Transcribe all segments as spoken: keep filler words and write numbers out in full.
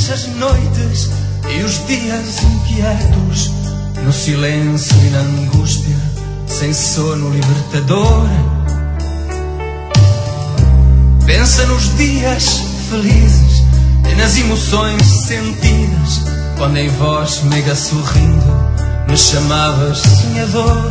deixa as noites e os dias inquietos no silêncio e na angústia, sem sono libertador. Pensa nos dias felizes e nas emoções sentidas, quando em voz meiga sorrindo me chamavas sonhador.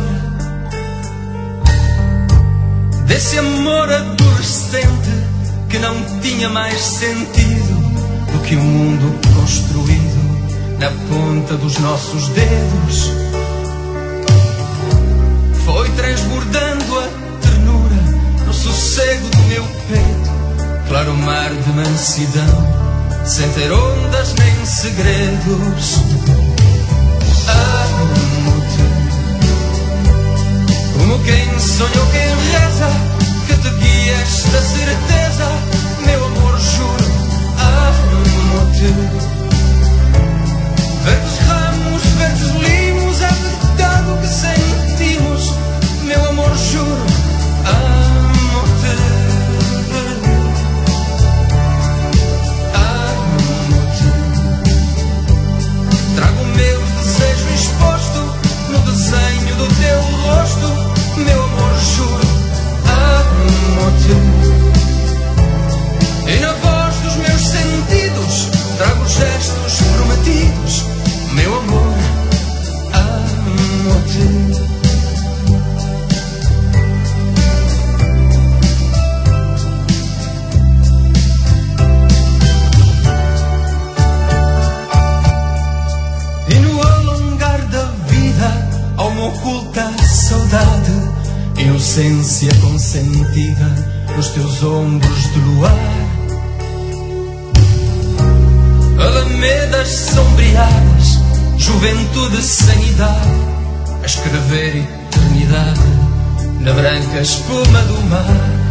Desse amor adolescente que não tinha mais sentido do que o mundo construído na ponta dos nossos dedos. Foi transbordando a ternura no sossego do meu peito, claro mar de mansidão, sem ter ondas nem segredos. Amo-te como quem sonhou, quem reza, que te guia esta certeza, meu amor, juro. Amo-te. Verdes ramos, verdes limos, é verdade o que sentimos, meu amor, juro. Amo-te. Amo-te. Trago o meu desejo exposto no desenho do teu rosto, meu amor, juro. Amo-te. E na voz dos meus sentidos trago gestos prometidos, meu amor, amo-te. E no alongar da vida há uma oculta saudade, inocência consentida nos teus ombros de luar. Alamedas sombreadas, juventude sem idade, a escrever eternidade na branca espuma do mar.